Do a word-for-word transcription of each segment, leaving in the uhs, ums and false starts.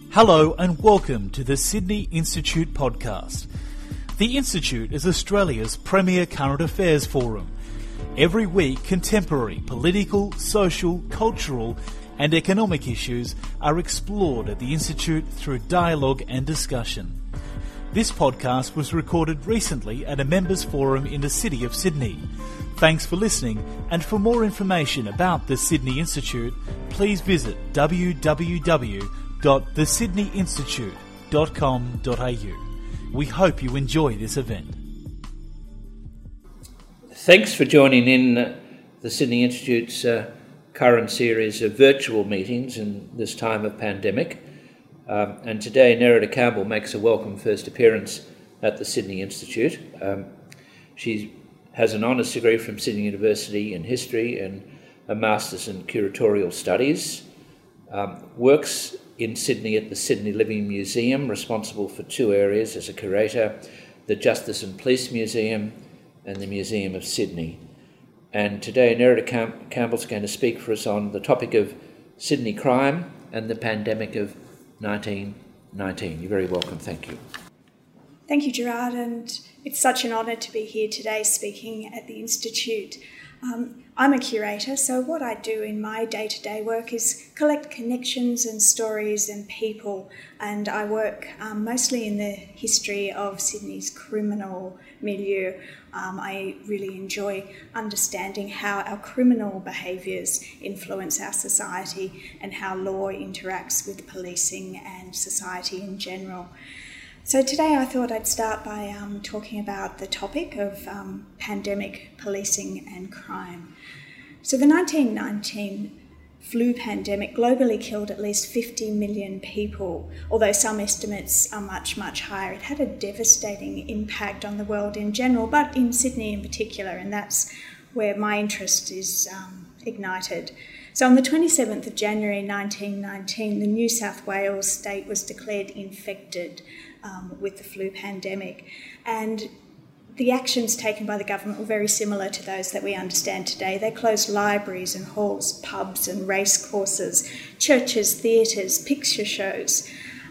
Hello and welcome to the Sydney Institute podcast. The Institute is Australia's premier current affairs forum. Every week, contemporary political, social, cultural and economic issues are explored at the Institute through dialogue and discussion. This podcast was recorded recently at a members' forum in the City of Sydney. Thanks for listening, and for more information about the Sydney Institute, please visit w w w dot the sydney institute dot com dot a u. We hope you enjoy this event. Thanks for joining in the Sydney Institute's uh, current series of virtual meetings in this time of pandemic. Um, and today Nerida Campbell makes a welcome first appearance at the Sydney Institute. Um, she has an honours degree from Sydney University in History and a Masters in Curatorial Studies. Um, works in Sydney at the Sydney Living Museum, responsible for two areas as a curator, the Justice and Police Museum and the Museum of Sydney. And today Nerida Cam- Campbell's going to speak for us on the topic of Sydney crime and the pandemic of nineteen nineteen. You're very welcome, thank you. Thank you, Gerard, and it's such an honour to be here today speaking at the Institute. Um, I'm a curator, so what I do in my day-to-day work is collect connections and stories and people, and I work um, mostly in the history of Sydney's criminal milieu. Um, I really enjoy understanding how our criminal behaviours influence our society and how law interacts with policing and society in general. So today I thought I'd start by um, talking about the topic of um, pandemic policing and crime. So the nineteen nineteen flu pandemic globally killed at least fifty million people, although some estimates are much, much higher. It had a devastating impact on the world in general, but in Sydney in particular, and that's where my interest is um, ignited. So on the twenty-seventh of January nineteen nineteen, the New South Wales state was declared infected um, with the flu pandemic, and the actions taken by the government were very similar to those that we understand today. They closed libraries and halls, pubs and race courses, churches, theatres, picture shows.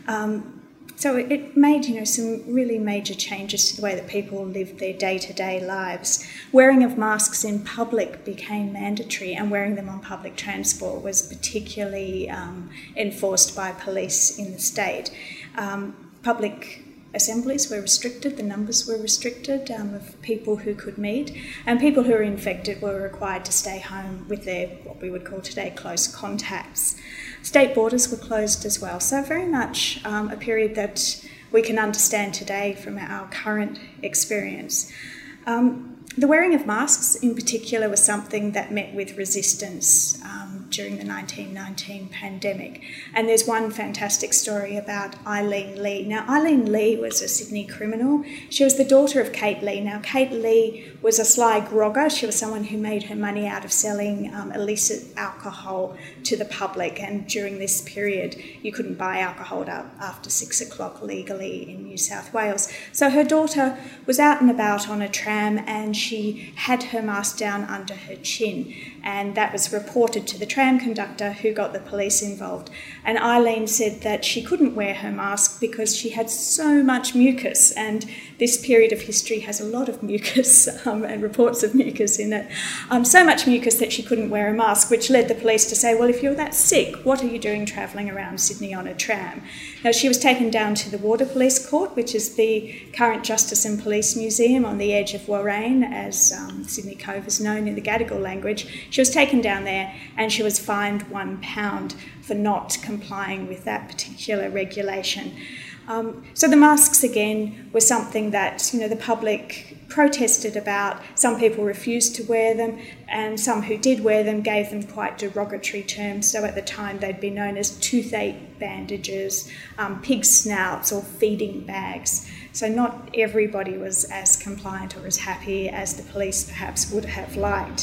Um, so it, it made, you know, some really major changes to the way that people lived their day-to-day lives. Wearing of masks in public became mandatory, and wearing them on public transport was particularly um, enforced by police in the state. Um, public assemblies were restricted, the numbers were restricted um, of people who could meet, and people who were infected were required to stay home with their, what we would call today, close contacts. State borders were closed as well, so very much um, a period that we can understand today from our current experience. Um, the wearing of masks in particular was something that met with resistance um, during the nineteen nineteen pandemic. And there's one fantastic story about Eileen Lee. Now, Eileen Lee was a Sydney criminal. She was the daughter of Kate Lee. Now, Kate Lee was a sly grogger. She was someone who made her money out of selling um, illicit alcohol to the public. And during this period, you couldn't buy alcohol after six o'clock legally in New South Wales. So her daughter was out and about on a tram, and she had her mask down under her chin. And that was reported to the tram conductor, who got the police involved. And Eileen said that she couldn't wear her mask because she had so much mucus, and this period of history has a lot of mucus um, and reports of mucus in it. Um, so much mucus that she couldn't wear a mask, which led the police to say, well, if you're that sick, what are you doing travelling around Sydney on a tram? Now, she was taken down to the Water Police Court, which is the current Justice and Police Museum on the edge of Warrane, as um, Sydney Cove is known in the Gadigal language. She was taken down there and she was fined one pound for not complying with that particular regulation. Um, so the masks, again, were something that, you know, the public protested about. Some people refused to wear them, and some who did wear them gave them quite derogatory terms. So at the time they'd be known as toothache bandages, um, pig snouts or feeding bags. So not everybody was as compliant or as happy as the police perhaps would have liked.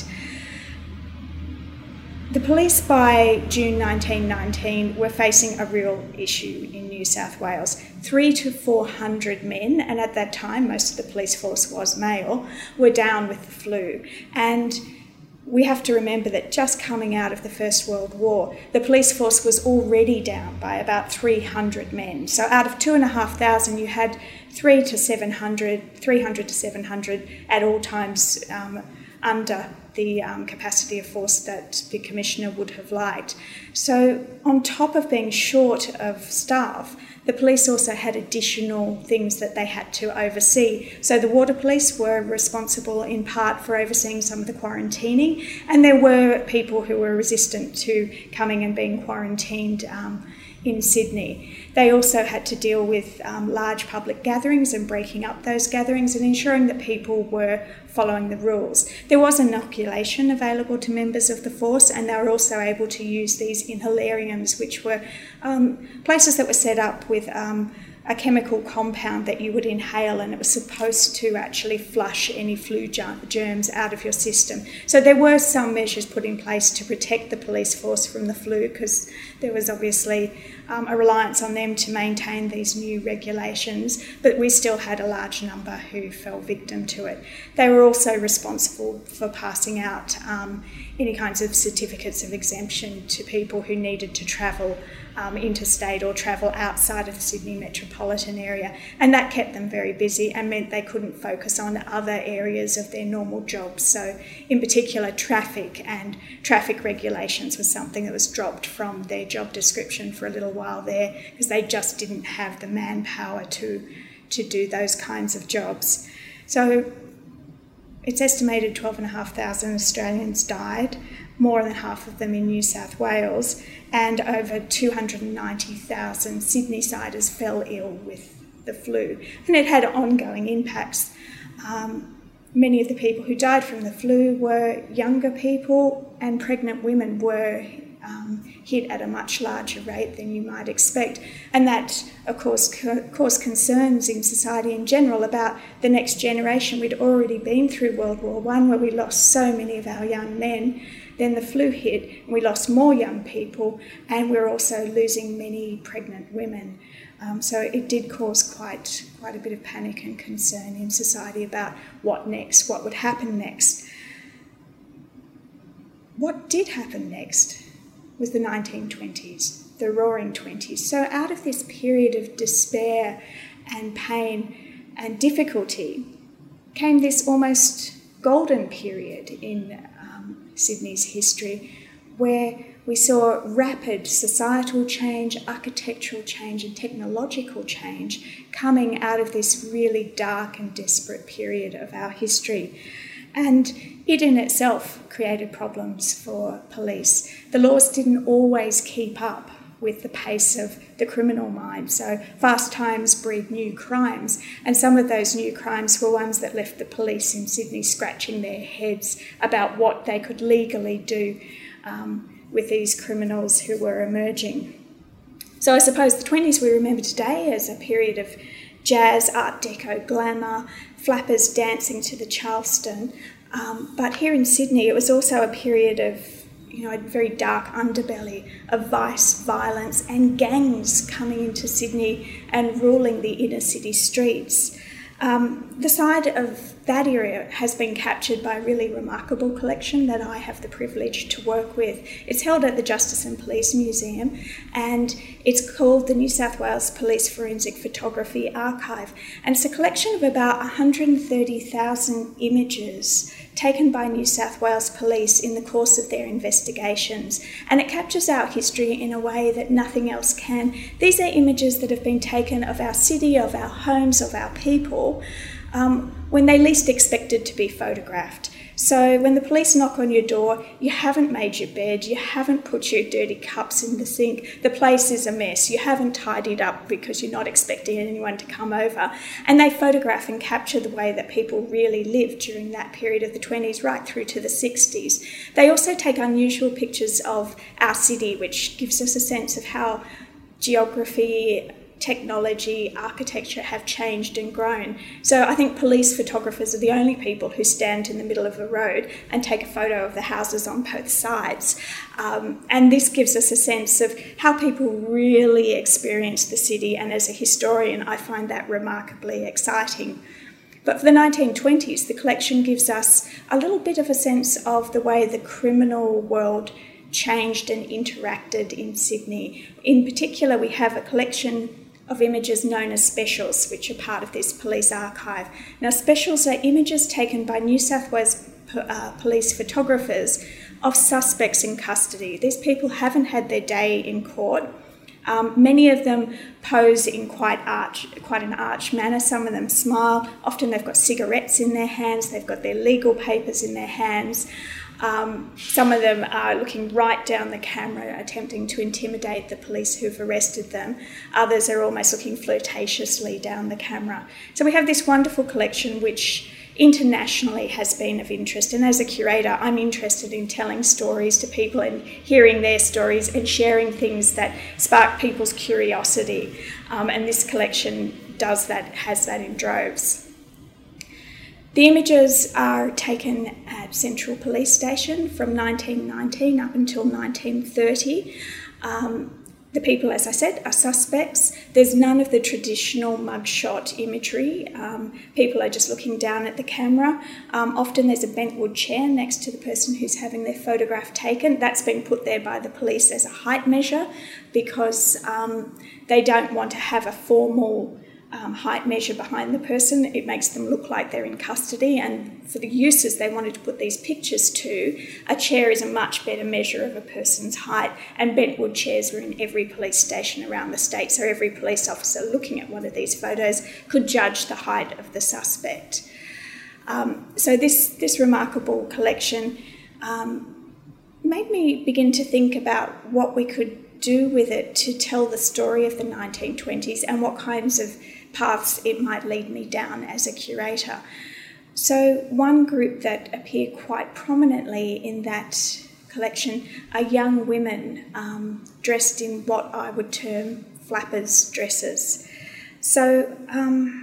The police by June nineteen nineteen were facing a real issue in New South Wales. Three to four hundred men, and at that time most of the police force was male, were down with the flu. And we have to remember that just coming out of the First World War, the police force was already down by about three hundred men. So out of two and a half thousand, you had three to seven hundred, three hundred to seven hundred at all times um, under the um, capacity of force that the Commissioner would have liked. So on top of being short of staff, the police also had additional things that they had to oversee. So the Water Police were responsible in part for overseeing some of the quarantining, and there were people who were resistant to coming and being quarantined um, in Sydney. They also had to deal with um, large public gatherings and breaking up those gatherings and ensuring that people were following the rules. There was inoculation available to members of the force, and they were also able to use these inhalariums, which were um, places that were set up with um, a chemical compound that you would inhale, and it was supposed to actually flush any flu germs out of your system. So there were some measures put in place to protect the police force from the flu, because there was obviously um, a reliance on them to maintain these new regulations, but we still had a large number who fell victim to it. They were also responsible for passing out um, any kinds of certificates of exemption to people who needed to travel Um, interstate or travel outside of the Sydney metropolitan area, and that kept them very busy and meant they couldn't focus on other areas of their normal jobs. So in particular, traffic and traffic regulations was something that was dropped from their job description for a little while there, because they just didn't have the manpower to, to do those kinds of jobs. So it's estimated twelve and a half thousand Australians died, more than half of them in New South Wales, and over two hundred ninety thousand Sydney-siders fell ill with the flu. And it had ongoing impacts. Um, many of the people who died from the flu were younger people, and pregnant women were um, hit at a much larger rate than you might expect. And that, of course, co- caused concerns in society in general about the next generation. We'd already been through World War One, where we lost so many of our young men. Then the flu hit, and we lost more young people, and we're also losing many pregnant women. Um, so it did cause quite, quite a bit of panic and concern in society about what next, what would happen next. What did happen next was the nineteen twenties, the Roaring Twenties. So out of this period of despair and pain and difficulty came this almost golden period in Sydney's history, where we saw rapid societal change, architectural change and technological change coming out of this really dark and desperate period of our history. And it in itself created problems for police. The laws didn't always keep up with the pace of the criminal mind. So fast times breed new crimes, and some of those new crimes were ones that left the police in Sydney scratching their heads about what they could legally do um, with these criminals who were emerging. So I suppose the twenties we remember today as a period of jazz, Art Deco, glamour, flappers dancing to the Charleston. Um, but here in Sydney, it was also a period of you know, a very dark underbelly of vice, violence and gangs coming into Sydney and ruling the inner city streets. Um, the side of that area has been captured by a really remarkable collection that I have the privilege to work with. It's held at the Justice and Police Museum, and it's called the New South Wales Police Forensic Photography Archive. And it's a collection of about one hundred thirty thousand images taken by New South Wales Police in the course of their investigations. And it captures our history in a way that nothing else can. These are images that have been taken of our city, of our homes, of our people, um, when they least expected to be photographed. So when the police knock on your door, you haven't made your bed, you haven't put your dirty cups in the sink, the place is a mess, you haven't tidied up because you're not expecting anyone to come over. And they photograph and capture the way that people really lived during that period of the twenties right through to the sixties. They also take unusual pictures of our city, which gives us a sense of how geography, technology, architecture have changed and grown. So I think police photographers are the only people who stand in the middle of a road and take a photo of the houses on both sides. Um, and this gives us a sense of how people really experience the city, and as a historian I find that remarkably exciting. But for the nineteen twenties, the collection gives us a little bit of a sense of the way the criminal world changed and interacted in Sydney. In particular, we have a collection of images known as specials, which are part of this police archive. Now, specials are images taken by New South Wales uh, police photographers of suspects in custody. These people haven't had their day in court. Um, many of them pose in quite arch, quite an arch manner. Some of them smile. Often they've got cigarettes in their hands. They've got their legal papers in their hands. Um, some of them are looking right down the camera, attempting to intimidate the police who've arrested them. Others are almost looking flirtatiously down the camera. So we have this wonderful collection which internationally has been of interest, and as a curator I'm interested in telling stories to people and hearing their stories and sharing things that spark people's curiosity, um, and this collection does that, has that in droves. The images are taken at Central Police Station from nineteen nineteen up until nineteen thirty. Um, The people, as I said, are suspects. There's none of the traditional mugshot imagery. Um, people are just looking down at the camera. Um, often there's a bentwood chair next to the person who's having their photograph taken. That's been put there by the police as a height measure because um, they don't want to have a formal um, height measure behind the person. It makes them look like they're in custody, and for the uses they wanted to put these pictures to, a chair is a much better measure of a person's height, and bentwood chairs were in every police station around the state, so every police officer looking at one of these photos could judge the height of the suspect. Um, so this, this remarkable collection um, made me begin to think about what we could do with it to tell the story of the nineteen twenties and what kinds of paths it might lead me down as a curator. So one group that appear quite prominently in that collection are young women um, dressed in what I would term flappers' dresses. So um,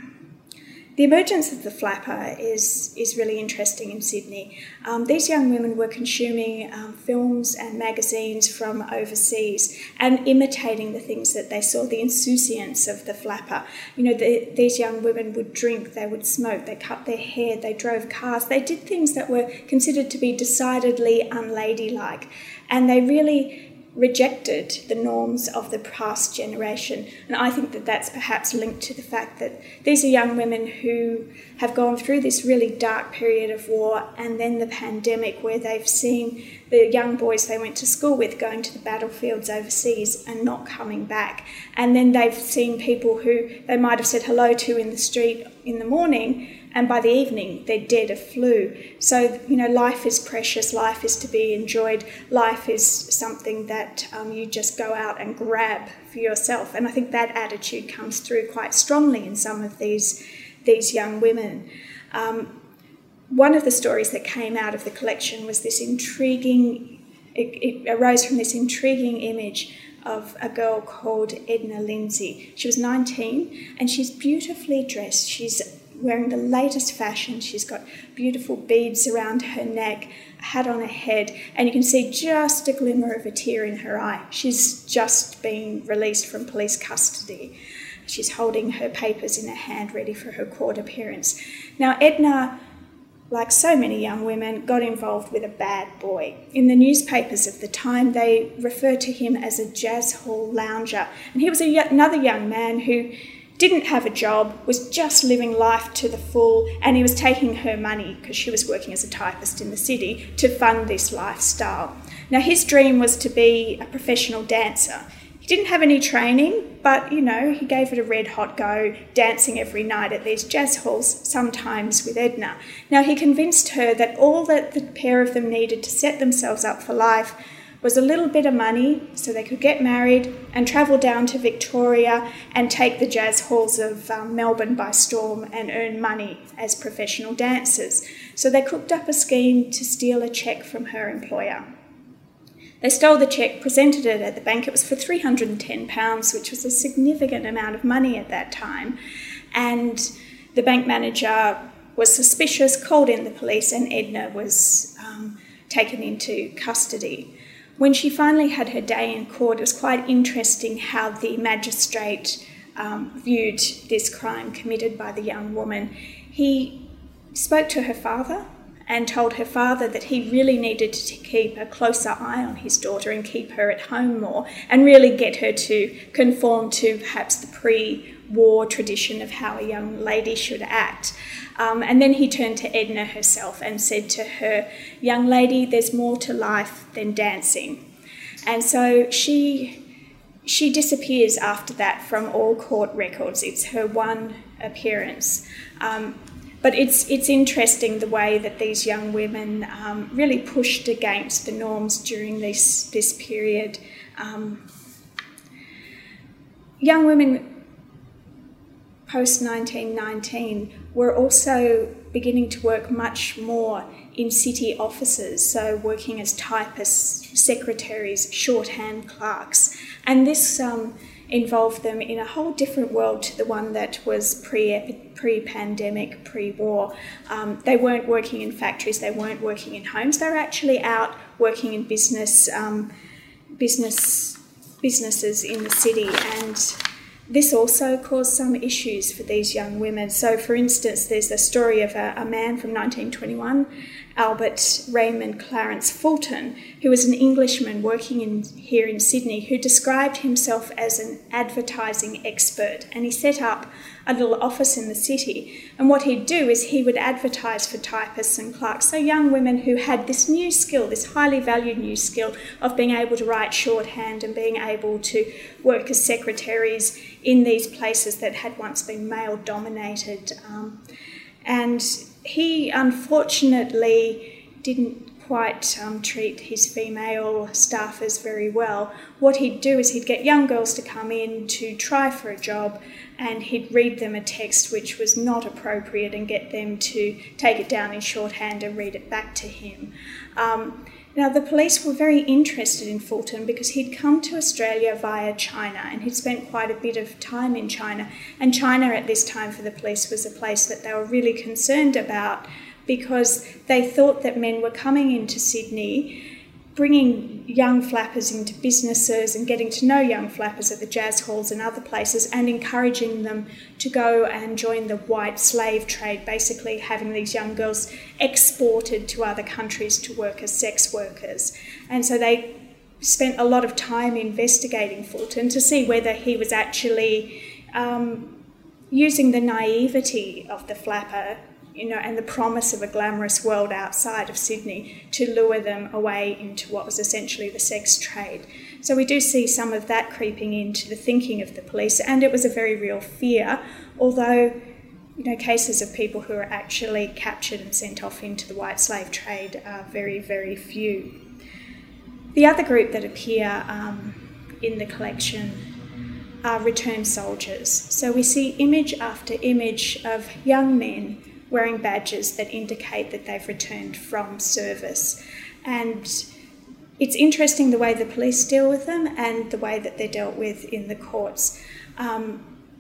the emergence of the flapper is, is really interesting in Sydney. Um, these young women were consuming um, films and magazines from overseas and imitating the things that they saw, the insouciance of the flapper. You know, the, these young women would drink, they would smoke, they cut their hair, they drove cars, they did things that were considered to be decidedly unladylike, and they really rejected the norms of the past generation. And I think that that's perhaps linked to the fact that these are young women who have gone through this really dark period of war and then the pandemic, where they've seen the young boys they went to school with going to the battlefields overseas and not coming back. And then they've seen people who they might have said hello to in the street in the morning, and by the evening they're dead of flu. So, you know, life is precious, life is to be enjoyed, life is something that um, you just go out and grab for yourself. And I think that attitude comes through quite strongly in some of these, these young women. Um, one of the stories that came out of the collection was this intriguing, it, it arose from this intriguing image of a girl called Edna Lindsay. She was nineteen and she's beautifully dressed. She's wearing the latest fashion. She's got beautiful beads around her neck, a hat on her head, and you can see just a glimmer of a tear in her eye. She's just been released from police custody. She's holding her papers in her hand, ready for her court appearance. Now, Edna, like so many young women, got involved with a bad boy. In the newspapers of the time, they referred to him as a jazz hall lounger, and he was a, another young man who didn't have a job, was just living life to the full, and he was taking her money, because she was working as a typist in the city, to fund this lifestyle. Now, his dream was to be a professional dancer. He didn't have any training, but, you know, he gave it a red-hot go, dancing every night at these jazz halls, sometimes with Edna. Now, he convinced her that all that the pair of them needed to set themselves up for life was a little bit of money so they could get married and travel down to Victoria and take the jazz halls of um, Melbourne by storm and earn money as professional dancers. So they cooked up a scheme to steal a cheque from her employer. They stole the cheque, presented it at the bank. It was for three hundred and ten pounds, which was a significant amount of money at that time. And the bank manager was suspicious, called in the police, and Edna was um, taken into custody. When she finally had her day in court, it was quite interesting how the magistrate um, viewed this crime committed by the young woman. he spoke to her father and told her father that he really needed to keep a closer eye on his daughter and keep her at home more and really get her to conform to perhaps the pre-war tradition of how a young lady should act. Um, and then he turned to Edna herself and said to her, "Young lady, there's more to life than dancing." And so she she disappears after that from all court records. It's her one appearance. Um, But it's it's interesting the way that these young women um, really pushed against the norms during this this period. Um, young women post nineteen nineteen were also beginning to work much more in city offices, so working as typists, secretaries, shorthand clerks, and this um, involved them in a whole different world to the one that was pre pre-pandemic, pre-war. Um, they weren't working in factories, they weren't working in homes, they were actually out working in business, um, business businesses in the city, and this also caused some issues for these young women. So, for instance, there's a story of a, a man from nineteen twenty-one, Albert Raymond Clarence Fulton, who was an Englishman working in, here in Sydney, who described himself as an advertising expert. And he set up a little office in the city. And what he'd do is he would advertise for typists and clerks, so young women who had this new skill, this highly valued new skill of being able to write shorthand and being able to work as secretaries in these places that had once been male-dominated. Um, and he unfortunately didn't quite um, treat his female staffers very well. What he'd do is he'd get young girls to come in to try for a job, and he'd read them a text which was not appropriate and get them to take it down in shorthand and read it back to him. Um, Now, the police were very interested in Fulton because he'd come to Australia via China, and he'd spent quite a bit of time in China. And China at this time for the police was a place that they were really concerned about because they thought that men were coming into Sydney, bringing young flappers into businesses and getting to know young flappers at the jazz halls and other places and encouraging them to go and join the white slave trade, basically having these young girls exported to other countries to work as sex workers. And so they spent a lot of time investigating Fulton to see whether he was actually um, using the naivety of the flapper, you know, and the promise of a glamorous world outside of Sydney to lure them away into what was essentially the sex trade. So we do see some of that creeping into the thinking of the police, and it was a very real fear, although, you know, cases of people who are actually captured and sent off into the white slave trade are very, very few. The other group that appear um, in the collection are returned soldiers. So we see image after image of young men wearing badges that indicate that they've returned from service. And it's interesting the way the police deal with them and the way that they're dealt with in the courts. Um,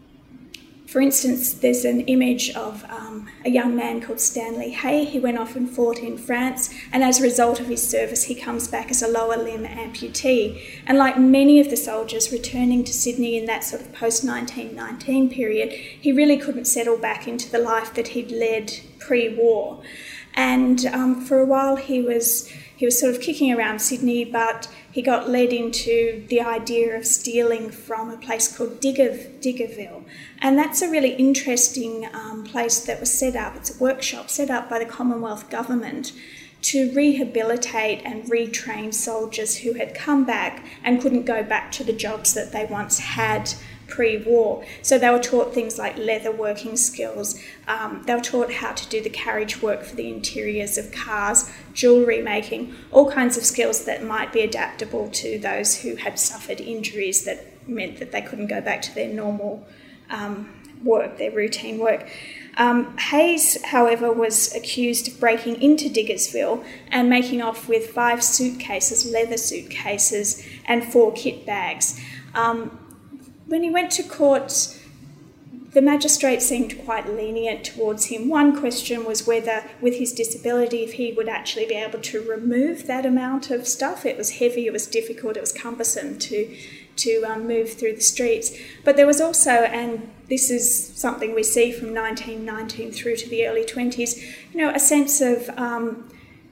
for instance, there's an image of um, a young man called Stanley Hay. He went off and fought in France, and as a result of his service, he comes back as a lower limb amputee. And like many of the soldiers returning to Sydney in that sort of post nineteen nineteen period, he really couldn't settle back into the life that he'd led pre-war. And um, for a while he was he was sort of kicking around Sydney, but he got led into the idea of stealing from a place called Digger, Diggerville. And that's a really interesting um, place that was set up. It's a workshop set up by the Commonwealth Government to rehabilitate and retrain soldiers who had come back and couldn't go back to the jobs that they once had pre-war. So they were taught things like leather working skills. Um, they were taught how to do the carriage work for the interiors of cars, jewellery making, all kinds of skills that might be adaptable to those who had suffered injuries that meant that they couldn't go back to their normal um, work, their routine work. Um, Hayes, however, was accused of breaking into Diggersville and making off with five suitcases, leather suitcases, and four kit bags. Um, When he went to court, the magistrate seemed quite lenient towards him. One question was whether, with his disability, if he would actually be able to remove that amount of stuff. It was heavy, it was difficult, it was cumbersome to to um, move through the streets. But there was also, and this is something we see from nineteen nineteen through to the early twenties, you know, a sense of um,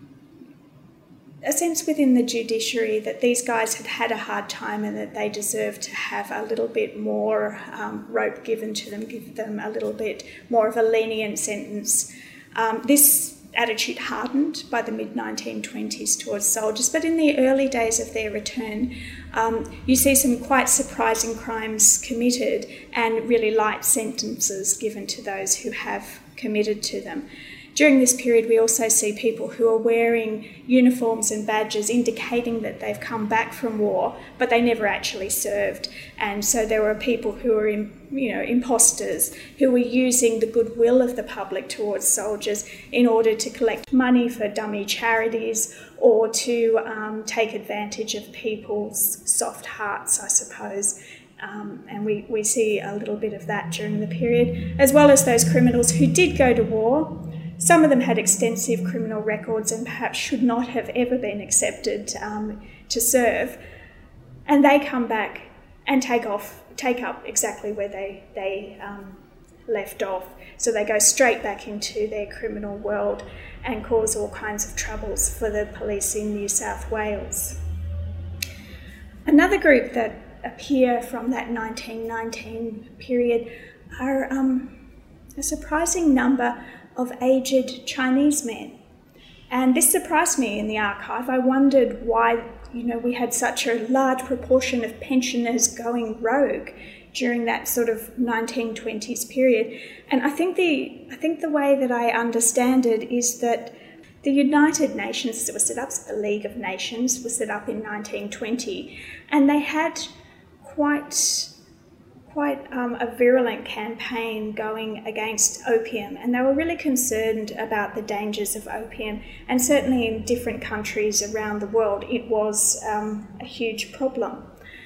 a sense within the judiciary that these guys had had a hard time and that they deserved to have a little bit more um, rope given to them, give them a little bit more of a lenient sentence. Um, this attitude hardened by the mid nineteen twenties towards soldiers, but in the early days of their return, um, you see some quite surprising crimes committed and really light sentences given to those who have committed to them. During this period, we also see people who are wearing uniforms and badges indicating that they've come back from war, but they never actually served. And so there were people who were, you know, imposters, who were using the goodwill of the public towards soldiers in order to collect money for dummy charities or to um, take advantage of people's soft hearts, I suppose. Um, and we, we see a little bit of that during the period, as well as those criminals who did go to war. Some of them had extensive criminal records and perhaps should not have ever been accepted um, to serve. And they come back and take off, take up exactly where they, they um, left off. So they go straight back into their criminal world and cause all kinds of troubles for the police in New South Wales. Another group that appear from that nineteen nineteen period are um, a surprising number of aged Chinese men. And this surprised me in the archive. I wondered why, you know, we had such a large proportion of pensioners going rogue during that sort of nineteen twenties period. And I think the I think the way that I understand it is that the United Nations that was set up, so the League of Nations, was set up in nineteen twenty, and they had quite quite um, a virulent campaign going against opium, and they were really concerned about the dangers of opium, and certainly in different countries around the world it was um, a huge problem.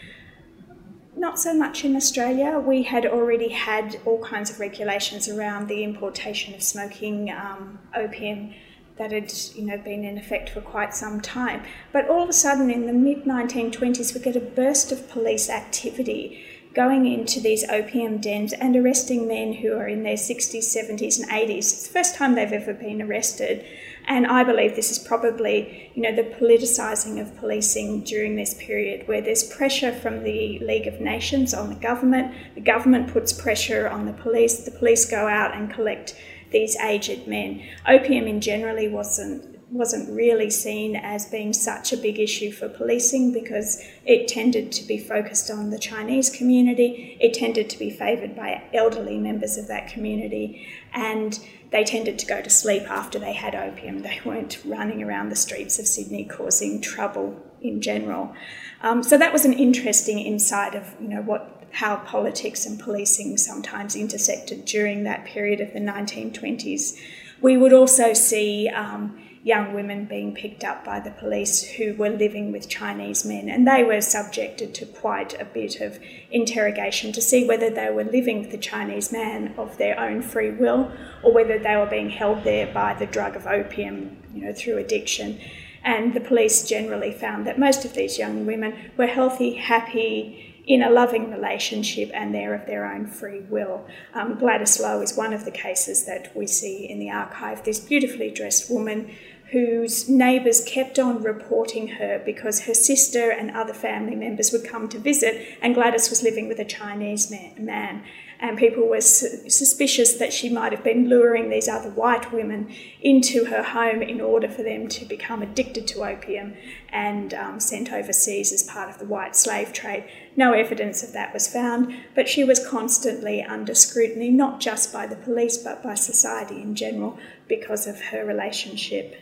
Not so much in Australia. We had already had all kinds of regulations around the importation of smoking um, opium that had, you know, been in effect for quite some time. But all of a sudden in the mid nineteen twenties we get a burst of police activity going into these opium dens and arresting men who are in their sixties, seventies and eighties. It's the first time they've ever been arrested. And I believe this is probably, you know, the politicising of policing during this period, where there's pressure from the League of Nations on the government, the government puts pressure on the police, the police go out and collect these aged men. Opium in generally wasn't wasn't really seen as being such a big issue for policing because it tended to be focused on the Chinese community, it tended to be favoured by elderly members of that community, and they tended to go to sleep after they had opium. They weren't running around the streets of Sydney causing trouble in general. Um, so that was an interesting insight of, you know, what how politics and policing sometimes intersected during that period of the nineteen twenties. We would also see um, young women being picked up by the police who were living with Chinese men, and they were subjected to quite a bit of interrogation to see whether they were living with a Chinese man of their own free will or whether they were being held there by the drug of opium, you know, through addiction. And the police generally found that most of these young women were healthy, happy, in a loving relationship, and they're of their own free will. Um, Gladys Lowe is one of the cases that we see in the archive, this beautifully dressed woman whose neighbours kept on reporting her because her sister and other family members would come to visit, and Gladys was living with a Chinese man. And people were su- suspicious that she might have been luring these other white women into her home in order for them to become addicted to opium and um, sent overseas as part of the white slave trade. No evidence of that was found, but she was constantly under scrutiny, not just by the police but by society in general, because of her relationship.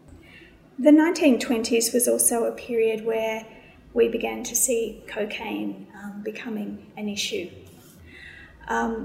The nineteen twenties was also a period where we began to see cocaine um, becoming an issue. Um,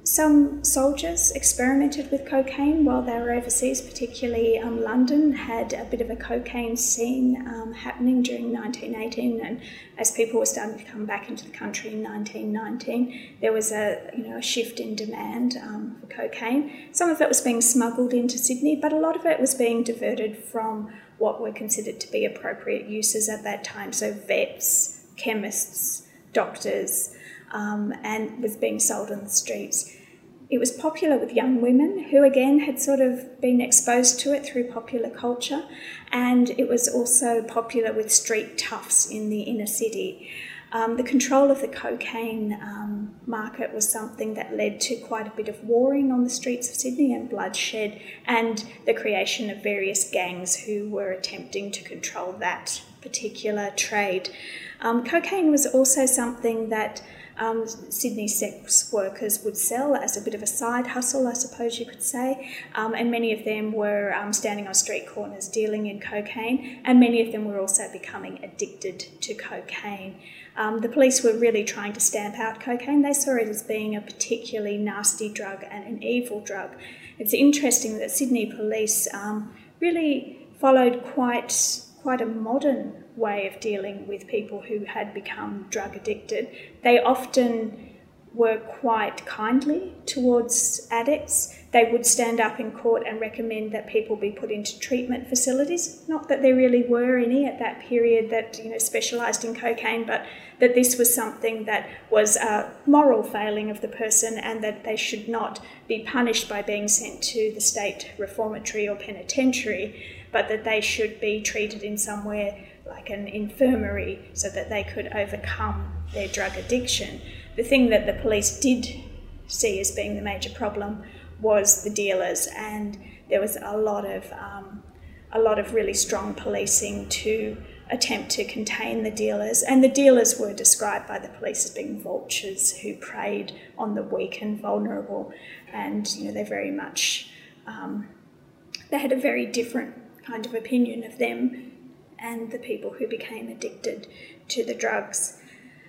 some soldiers experimented with cocaine while they were overseas, particularly um, London had a bit of a cocaine scene um, happening during nineteen eighteen, and as people were starting to come back into the country in nineteen nineteen, there was a you know a shift in demand um, for cocaine. Some of it was being smuggled into Sydney, but a lot of it was being diverted from what were considered to be appropriate uses at that time, so vets, chemists, doctors, um, and was being sold on the streets. It was popular with young women who, again, had sort of been exposed to it through popular culture, and it was also popular with street toughs in the inner city. Um, the control of the cocaine um, market was something that led to quite a bit of warring on the streets of Sydney and bloodshed, and the creation of various gangs who were attempting to control that particular trade. Um, cocaine was also something that Um, Sydney sex workers would sell as a bit of a side hustle, I suppose you could say, um, and many of them were um, standing on street corners dealing in cocaine, and many of them were also becoming addicted to cocaine. Um, the police were really trying to stamp out cocaine. They saw it as being a particularly nasty drug and an evil drug. It's interesting that Sydney police um, really followed quite, quite a modern way of dealing with people who had become drug addicted. They often were quite kindly towards addicts. They would stand up in court and recommend that people be put into treatment facilities. Not that there really were any at that period that you know specialised in cocaine, but that this was something that was a moral failing of the person, and that they should not be punished by being sent to the state reformatory or penitentiary, but that they should be treated in somewhere like an infirmary so that they could overcome their drug addiction. The thing that the police did see as being the major problem was the dealers, and there was a lot of um, a lot of really strong policing to attempt to contain the dealers, and the dealers were described by the police as being vultures who preyed on the weak and vulnerable, and you know they very much um, they had a very different kind of opinion of them and the people who became addicted to the drugs.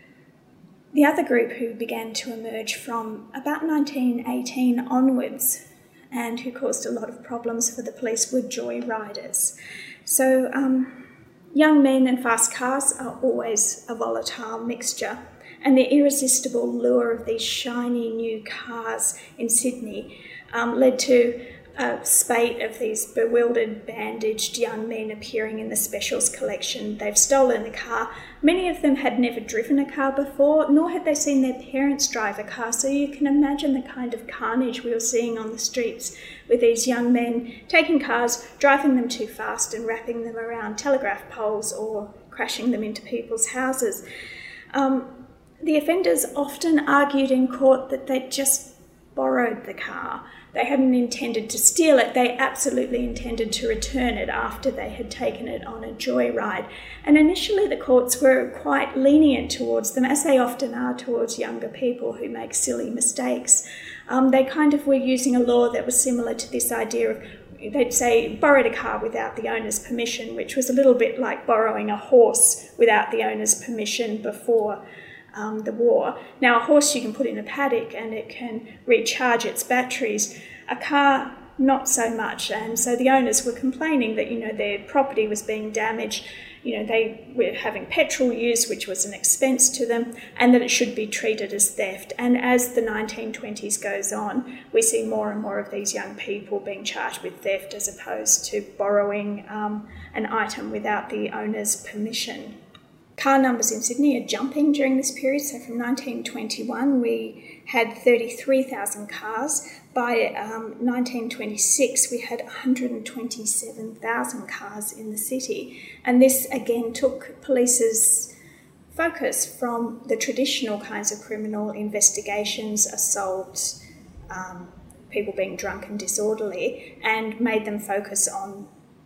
The other group who began to emerge from about nineteen eighteen onwards and who caused a lot of problems for the police were joyriders. So um, young men and fast cars are always a volatile mixture, and the irresistible lure of these shiny new cars in Sydney um, led to a spate of these bewildered, bandaged young men appearing in the specials collection. They've stolen a car. Many of them had never driven a car before, nor had they seen their parents drive a car, so you can imagine the kind of carnage we were seeing on the streets with these young men taking cars, driving them too fast and wrapping them around telegraph poles or crashing them into people's houses. Um, the offenders often argued in court that they'd just borrowed the car. They hadn't intended to steal it, they absolutely intended to return it after they had taken it on a joyride. And initially the courts were quite lenient towards them, as they often are towards younger people who make silly mistakes. Um, they kind of were using a law that was similar to this idea of, they'd say, borrowed a car without the owner's permission, which was a little bit like borrowing a horse without the owner's permission before Um, the war. Now, a horse you can put in a paddock and it can recharge its batteries. A car, not so much. And so the owners were complaining that, you know, their property was being damaged. You know, they were having petrol use, which was an expense to them, and that it should be treated as theft. And as the nineteen twenties goes on, we see more and more of these young people being charged with theft as opposed to borrowing um, an item without the owner's permission. Car numbers in Sydney are jumping during this period. So from nineteen twenty-one, we had thirty-three thousand cars. By um, nineteen twenty-six, we had one hundred twenty-seven thousand cars in the city. And this, again, took police's focus from the traditional kinds of criminal investigations, assaults, um, people being drunk and disorderly, and made them focus on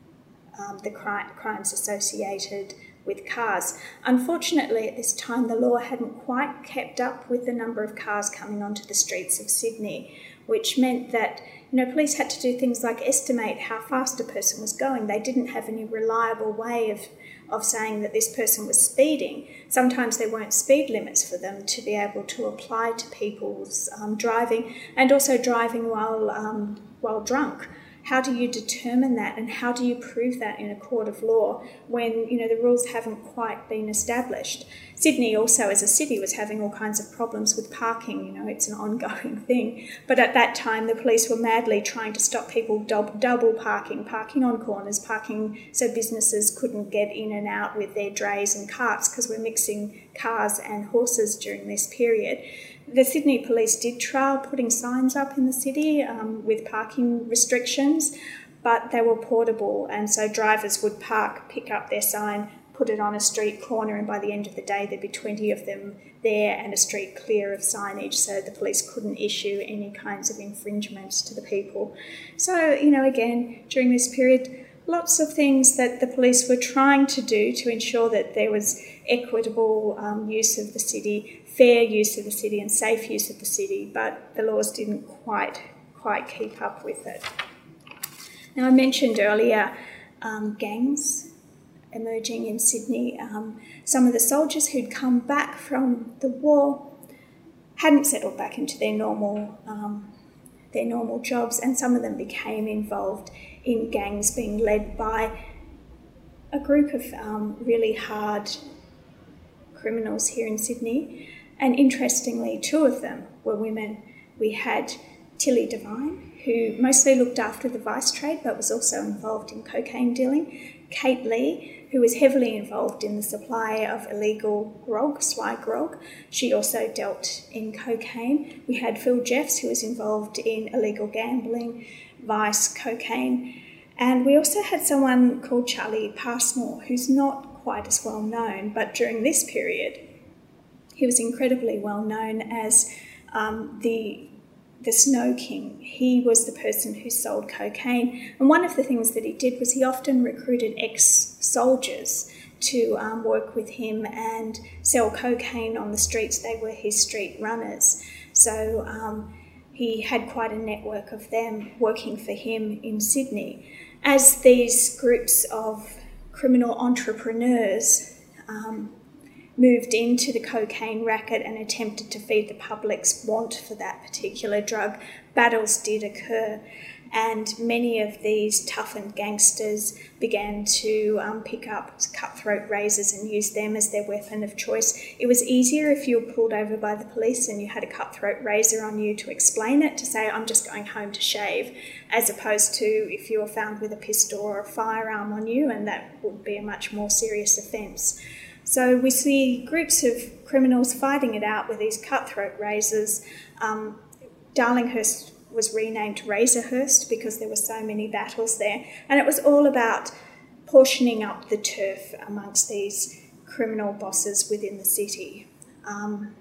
um, the cri- crimes associated with cars. Unfortunately, at this time, the law hadn't quite kept up with the number of cars coming onto the streets of Sydney, which meant that you know police had to do things like estimate how fast a person was going. They didn't have any reliable way of of saying that this person was speeding. Sometimes there weren't speed limits for them to be able to apply to people's um, driving, and also driving while um, while drunk. How do you determine that, and how do you prove that in a court of law when, you know, the rules haven't quite been established? Sydney also as a city was having all kinds of problems with parking. You know, it's an ongoing thing. But at that time, the police were madly trying to stop people dub- double parking, parking on corners, parking so businesses couldn't get in and out with their drays and carts, because we're mixing cars and horses during this period. The Sydney Police did trial putting signs up in the city um, with parking restrictions, but they were portable, and so drivers would park, pick up their sign, put it on a street corner, and by the end of the day there'd be twenty of them there and a street clear of signage, so the police couldn't issue any kinds of infringements to the people. So, you know, again, during this period, lots of things that the police were trying to do to ensure that there was equitable um, use of the city, fair use of the city and safe use of the city, but the laws didn't quite quite keep up with it. Now, I mentioned earlier um, gangs emerging in Sydney. Um, some of the soldiers who'd come back from the war hadn't settled back into their normal um, their normal jobs, and some of them became involved in gangs being led by a group of um, really hard criminals here in Sydney. And interestingly, two of them were women. We had Tilly Devine, who mostly looked after the vice trade but was also involved in cocaine dealing. Kate Lee, who was heavily involved in the supply of illegal grog, Sly grog. She also dealt in cocaine. We had Phil Jeffs, who was involved in illegal gambling, vice, cocaine. And we also had someone called Charlie Parsnell, who's not quite as well known, but during this period, he was incredibly well known as um, the the Snow King. He was the person who sold cocaine. And one of the things that he did was he often recruited ex-soldiers to um, work with him and sell cocaine on the streets. They were his street runners. So um, he had quite a network of them working for him in Sydney. As these groups of criminal entrepreneurs um, moved into the cocaine racket and attempted to feed the public's want for that particular drug, battles did occur, and many of these toughened gangsters began to um, pick up cutthroat razors and use them as their weapon of choice. It was easier if you were pulled over by the police and you had a cutthroat razor on you to explain it, to say, I'm just going home to shave, as opposed to if you were found with a pistol or a firearm on you, and that would be a much more serious offence. So we see groups of criminals fighting it out with these cutthroat razors. Um, Darlinghurst was renamed Razorhurst because there were so many battles there. And it was all about portioning up the turf amongst these criminal bosses within the city. Um,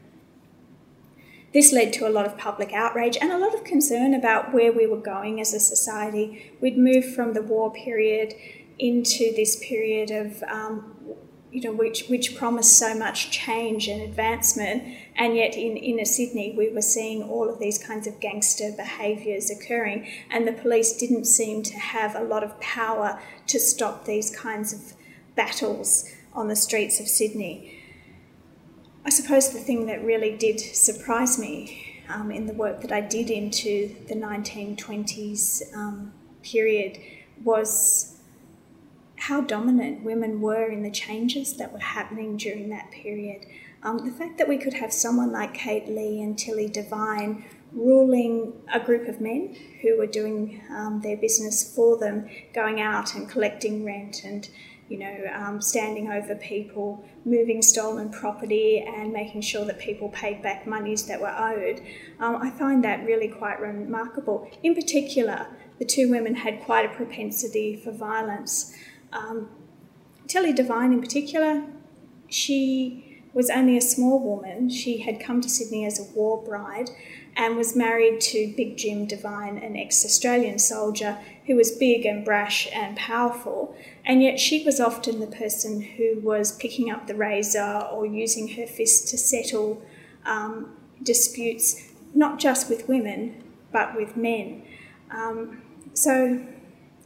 this led to a lot of public outrage and a lot of concern about where we were going as a society. We'd moved from the war period into this period of um, you know, which which promised so much change and advancement, and yet in inner Sydney we were seeing all of these kinds of gangster behaviours occurring, and the police didn't seem to have a lot of power to stop these kinds of battles on the streets of Sydney. I suppose the thing that really did surprise me um, in the work that I did into the nineteen twenties um, period was how dominant women were in the changes that were happening during that period. Um, the fact that we could have someone like Kate Lee and Tilly Devine ruling a group of men who were doing um, their business for them, going out and collecting rent and, you know, um, standing over people, moving stolen property and making sure that people paid back monies that were owed. Um, I find that really quite remarkable. In particular, the two women had quite a propensity for violence. Um, Tilly Devine in particular, she was only a small woman. She had come to Sydney as a war bride and was married to Big Jim Devine, an ex-Australian soldier who was big and brash and powerful, and yet she was often the person who was picking up the razor or using her fist to settle um, disputes, not just with women, but with men. Um, so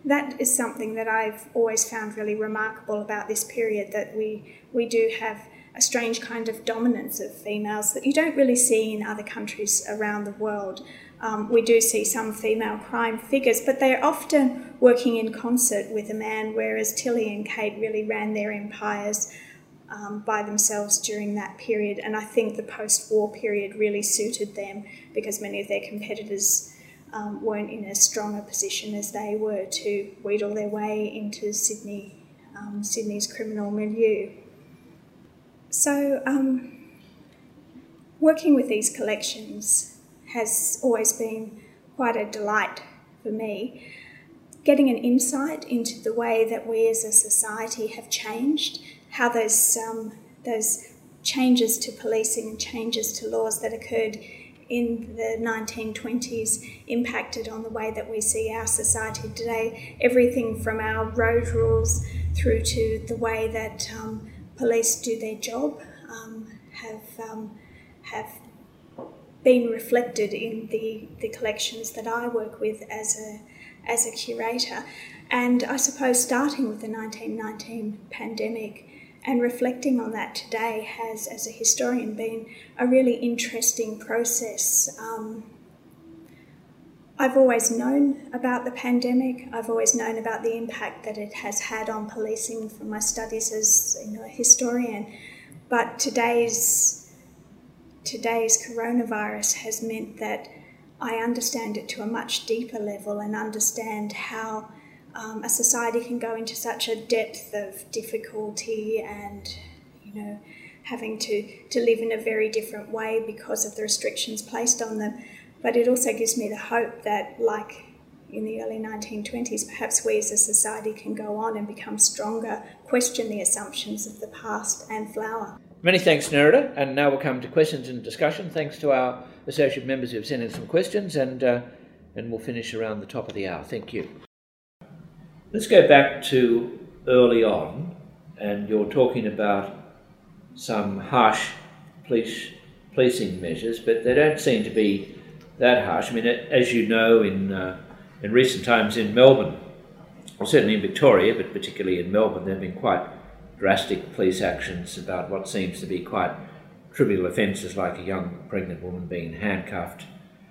that is something that I've always found really remarkable about this period, that we, we do have a strange kind of dominance of females that you don't really see in other countries around the world. Um, we do see some female crime figures, but they're often working in concert with a man, whereas Tilly and Kate really ran their empires um, by themselves during that period. And I think the post-war period really suited them because many of their competitors um, weren't in as strong a position as they were to wheedle their way into Sydney, um, Sydney's criminal milieu. So um, working with these collections has always been quite a delight for me. Getting an insight into the way that we as a society have changed, how those, um, those changes to policing and changes to laws that occurred in the nineteen twenties impacted on the way that we see our society today. Everything from our road rules through to the way that um, police do their job um, have um, have been reflected in the, the collections that I work with as a as a curator. And I suppose starting with the nineteen nineteen pandemic and reflecting on that today has, as a historian, been a really interesting process. Um, I've always known about the pandemic. I've always known about the impact that it has had on policing from my studies as, you know, a historian. But today's today's coronavirus has meant that I understand it to a much deeper level and understand how um, a society can go into such a depth of difficulty and, you know, having to, to live in a very different way because of the restrictions placed on them. But it also gives me the hope that, like in the early nineteen twenties, perhaps we as a society can go on and become stronger, question the assumptions of the past and flower. Many thanks, Nerida. And now we'll come to questions and discussion. Thanks to our associate members who have sent in some questions, and, uh, and we'll finish around the top of the hour. Thank you. Let's go back to early on, and you're talking about some harsh police, policing measures, but they don't seem to be that harsh. I mean, as you know, in uh, in recent times in Melbourne, or certainly in Victoria, but particularly in Melbourne, there have been quite drastic police actions about what seems to be quite trivial offences, like a young pregnant woman being handcuffed,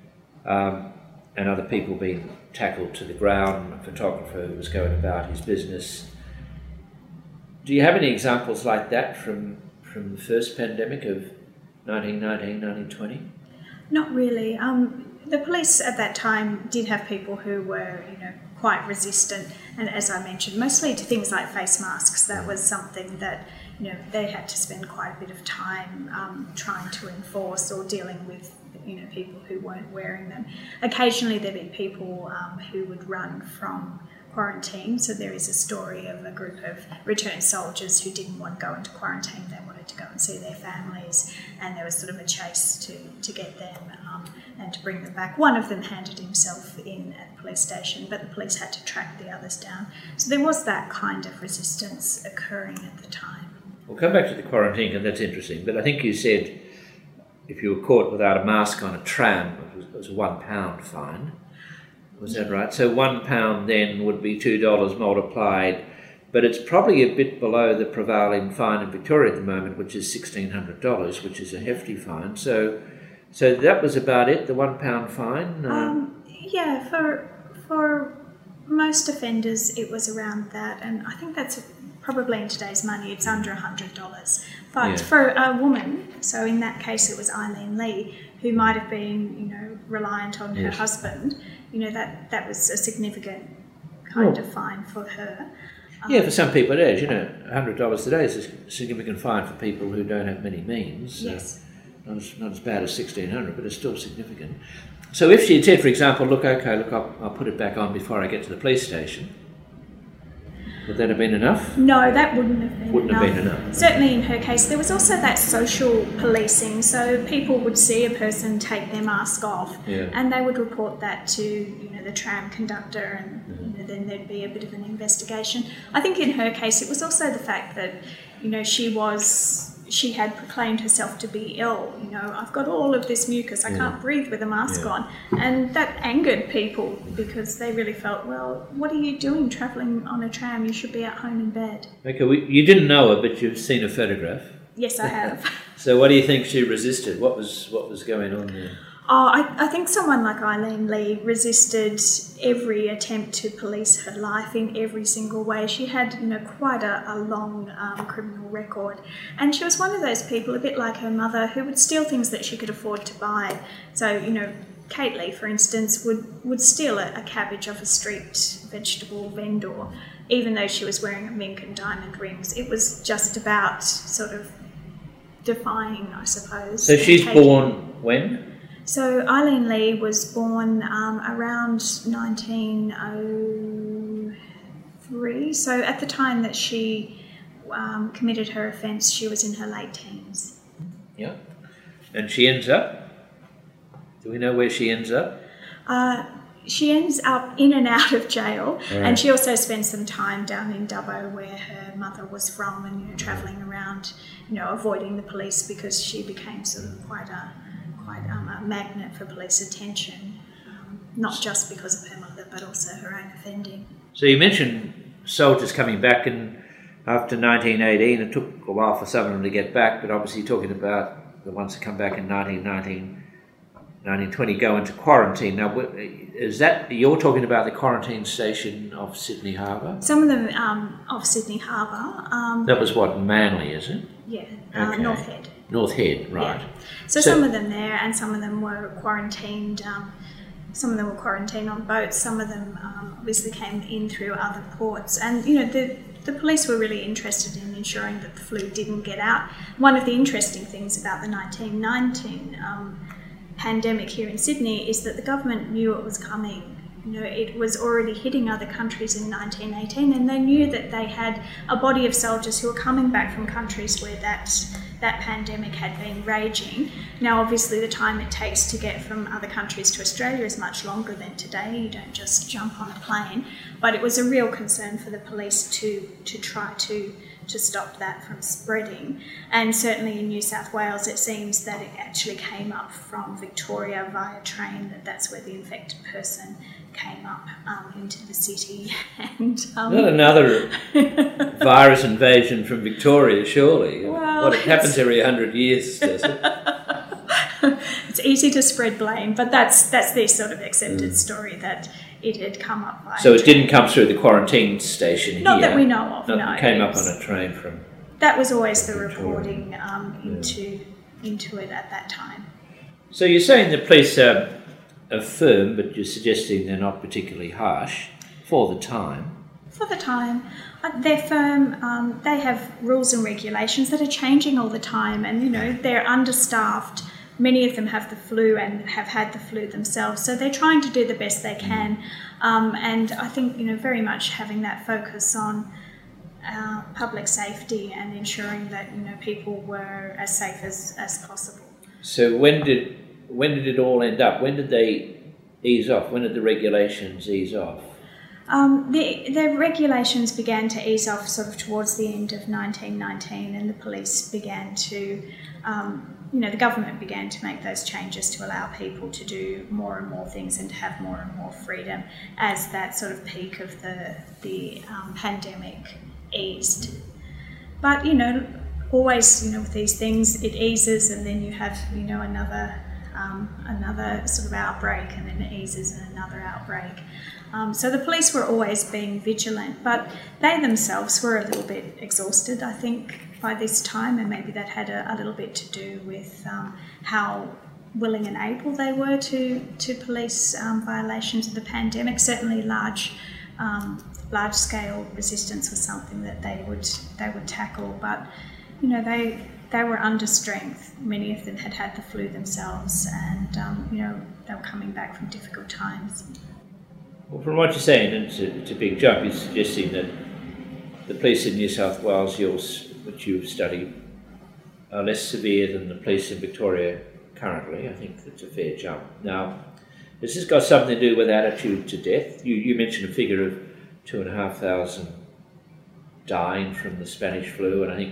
um, and other people being tackled to the ground, a photographer who was going about his business. Do you have any examples like that from, from the first pandemic of nineteen nineteen, nineteen twenty? Not really. Um, the police at that time did have people who were, you know, quite resistant, and as I mentioned, mostly to things like face masks. That was something that, you know, they had to spend quite a bit of time um, trying to enforce or dealing with, you know, people who weren't wearing them. Occasionally there'd be people um, who would run from quarantine. So there is a story of a group of returned soldiers who didn't want to go into quarantine. They wanted to go and see their families, and there was sort of a chase to, to get them um, and to bring them back. One of them handed himself in at the police station, but the police had to track the others down. So there was that kind of resistance occurring at the time. We'll come back to the quarantine, and that's interesting, but I think you said if you were caught without a mask on a tram, it was, it was a one pound fine. Was that right? So one pound then would be two dollars multiplied, but it's probably a bit below the prevailing fine in Victoria at the moment, which is sixteen hundred dollars, which is a hefty fine. So, so that was about it, the one pound fine. Uh, um, yeah, for for most offenders, it was around that, and I think that's probably in today's money, it's under a hundred dollars. But yeah. for a woman, so in that case, it was Eileen Lee, who might have been, you know, reliant on her yes. husband. You know, that, that was a significant kind oh. of fine for her. Um, yeah, for some people it is. You know, one hundred dollars today is a significant fine for people who don't have many means. Yes. Uh, not, as, not as bad as sixteen hundred dollars, but it's still significant. So if she had said, for example, look, okay, look, I'll, I'll put it back on before I get to the police station, would that have been enough? No, that wouldn't have been wouldn't enough. have been enough. Certainly in her case, there was also that social policing. So people would see a person take their mask off, yeah. and they would report that to, you know, the tram conductor, and mm-hmm. you know, then there'd be a bit of an investigation. I think in her case, it was also the fact that, you know, she was she had proclaimed herself to be ill. You know, I've got all of this mucus, I yeah. can't breathe with a mask yeah. on. And that angered people because they really felt, well, what are you doing travelling on a tram? You should be at home in bed. Okay, well, you didn't know her, but you've seen a photograph. Yes, I have. So what do you think she resisted? What was what was going on there? Oh, I, I think someone like Eileen Lee resisted every attempt to police her life in every single way. She had, you know, quite a, a long um, criminal record. And she was one of those people, a bit like her mother, who would steal things that she could afford to buy. So, you know, Kate Lee, for instance, would, would steal a, a cabbage off a street vegetable vendor, even though she was wearing a mink and diamond rings. It was just about sort of defying, I suppose. So she's taking... born when? So Eileen Lee was born um, around nineteen oh three. So at the time that she um, committed her offence, she was in her late teens. Yeah. And she ends up? Do we know where she ends up? Uh, she ends up in and out of jail, right. and she also spends some time down in Dubbo where her mother was from, and, you know, travelling around, you know, avoiding the police because she became sort of quite a quite um, a magnet for police attention, um, not just because of her mother, but also her own offending. So you mentioned soldiers coming back, and after nineteen eighteen, it took a while for some of them to get back, but obviously talking about the ones that come back in nineteen nineteen, nineteen twenty go into quarantine. Now, is that, you're talking about the quarantine station of Sydney Harbour? Some of them um, of Sydney Harbour. Um, that was what, Manly, is it? Yeah, uh, okay. North Head. North Head, right. Yeah. So, so some of them there, and some of them were quarantined. Um, some of them were quarantined on boats. Some of them um, obviously came in through other ports. And, you know, the, the police were really interested in ensuring that the flu didn't get out. One of the interesting things about the nineteen nineteen um, pandemic here in Sydney is that the government knew it was coming. You know, it was already hitting other countries in nineteen eighteen, and they knew that they had a body of soldiers who were coming back from countries where that that pandemic had been raging. Now, obviously, the time it takes to get from other countries to Australia is much longer than today. You don't just jump on a plane. But it was a real concern for the police to to try to to stop that from spreading. And certainly in New South Wales, it seems that it actually came up from Victoria via train, that that's where the infected person came up um, into the city. And um, not another virus invasion from Victoria, surely. Well, what, it happens every hundred years, does it? It's easy to spread blame, but that's that's their sort of accepted mm. story, that it had come up by So it train. didn't come through the quarantine station Not here? Not that we know of, Not, no. It came up on a train from... That was always the reporting um, into, yeah. into it at that time. So you're saying the police are, are firm, but you're suggesting they're not particularly harsh for the time. For the time. Uh, they're firm, um, they have rules and regulations that are changing all the time, and, you know, they're understaffed. Many of them have the flu and have had the flu themselves, so they're trying to do the best they can. Um, and I think, you know, very much having that focus on uh, public safety and ensuring that, you know, people were as safe as, as possible. So when did when did it all end up? When did they ease off? When did the regulations ease off? Um, the, the regulations began to ease off sort of towards the end of nineteen nineteen, and the police began to, um, you know, the government began to make those changes to allow people to do more and more things and to have more and more freedom as that sort of peak of the, the um, pandemic eased. But, you know, always, you know, with these things, it eases and then you have, you know, another um, another sort of outbreak, and then it eases and another outbreak. Um, so the police were always being vigilant, but they themselves were a little bit exhausted, I think, by this time, and maybe that had a, a little bit to do with um, how willing and able they were to, to police um, violations of the pandemic. Certainly large um, large-scale resistance was something that they would they would tackle, but, you know, they they were under strength. Many of them had had the flu themselves, and, um, you know, they were coming back from difficult times. Well, from what you're saying, and it's a, it's a big jump, you're suggesting that the police in New South Wales, yours, which you've studied, are less severe than the police in Victoria currently. I think that's a fair jump. Now, has this got something to do with attitude to death? You, you mentioned a figure of two and a half thousand dying from the Spanish flu, and I think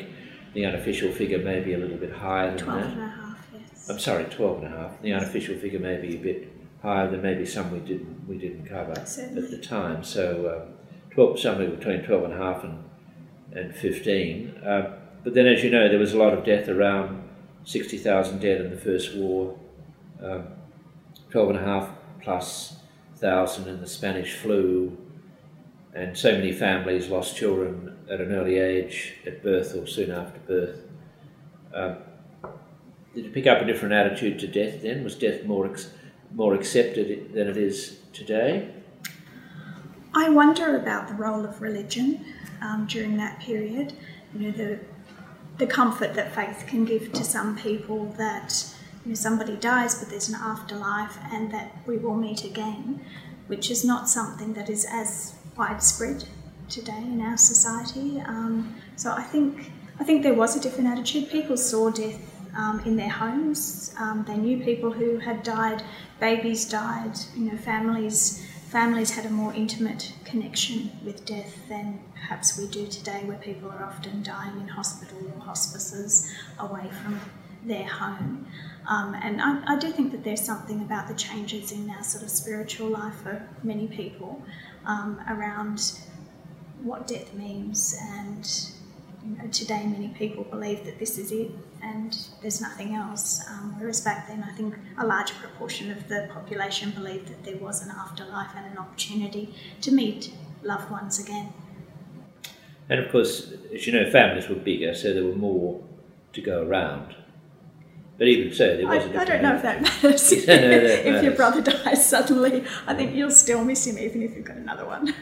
the unofficial figure may be a little bit higher than twelve that. and a half, yes. I'm sorry, twelve and a half. The unofficial figure may be a bit higher than maybe some we didn't we didn't cover Certainly. at the time. So um, twelve, somewhere between twelve and a half and and fifteen. Uh, but then, as you know, there was a lot of death, around sixty thousand dead in the First War, um, twelve and a half plus thousand in the Spanish flu, and so many families lost children at an early age, at birth or soon after birth. Um, did you pick up a different attitude to death then? Was death more ex- more accepted than it is today? I wonder about the role of religion um, during that period. You know, the the comfort that faith can give to some people, that you know, somebody dies but there's an afterlife and that we will meet again, which is not something that is as widespread today in our society. Um, so I think I think there was a different attitude. People saw death um, in their homes. Um, they knew people who had died. Babies died. You know, families families had a more intimate connection with death than perhaps we do today, where people are often dying in hospital or hospices away from their home. Um, and I, I do think that there's something about the changes in our sort of spiritual life for many people um, around what death means. And you know, today many people believe that this is it and there's nothing else, um, whereas back then I think a larger proportion of the population believed that there was an afterlife and an opportunity to meet loved ones again. And of course, as you know, families were bigger, so there were more to go around. But even so, there was I, a different I don't know if that matters. no, that if matters. your brother dies suddenly, I think you'll still miss him even if you've got another one.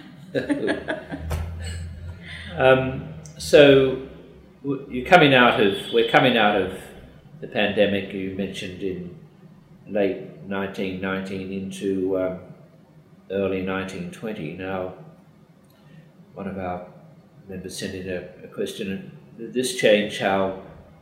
um, so you're coming out of, we're coming out of the pandemic, you mentioned, in late nineteen nineteen into um, early nineteen twenty. Now, one of our members sent in a, a question, did this change how,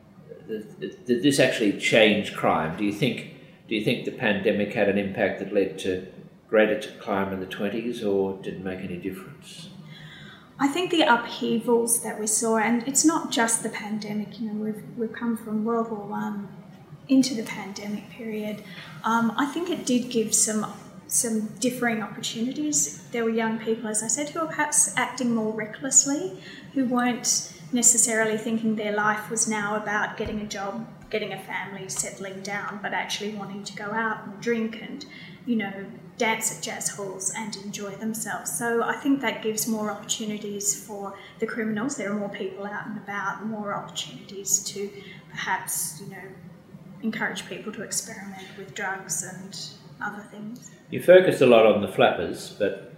did this actually change crime? Do you think, do you think the pandemic had an impact that led to greater crime in the twenties, or didn't make any difference? I think the upheavals that we saw, and it's not just the pandemic, you know, we've we've come from World War One into the pandemic period. Um, I think it did give some some differing opportunities. There were young people, as I said, who were perhaps acting more recklessly, who weren't necessarily thinking their life was now about getting a job, getting a family, settling down, but actually wanting to go out and drink and, you know, dance at jazz halls and enjoy themselves. So I think that gives more opportunities for the criminals. There are more people out and about, more opportunities to perhaps, you know, encourage people to experiment with drugs and other things. You focused a lot on the flappers, but